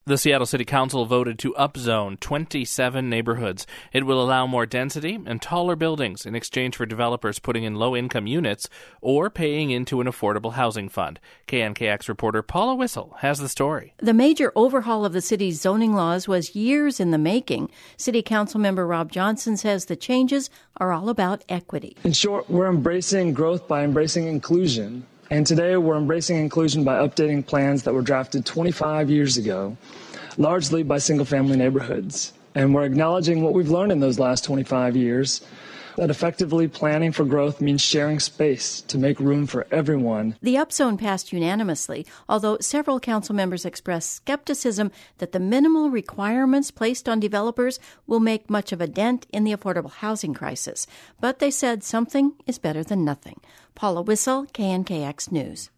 The Seattle City Council voted to upzone 27 neighborhoods. It will allow more density and taller buildings in exchange for developers putting in low-income units or paying into an affordable housing fund. KNKX reporter Paula Wissel has the story. The major overhaul of the city's zoning laws was years in the making. City Council member Rob Johnson says the changes are all about equity. In short, we're embracing growth by embracing inclusion. And today we're embracing inclusion by updating plans that were drafted 25 years ago, largely by single-family neighborhoods. And we're acknowledging what we've learned in those last 25 years, that effectively planning for growth means sharing space to make room for everyone. The upzone passed unanimously, although several council members expressed skepticism that the minimal requirements placed on developers will make much of a dent in the affordable housing crisis. But they said something is better than nothing. Paula Wissel, KNKX News.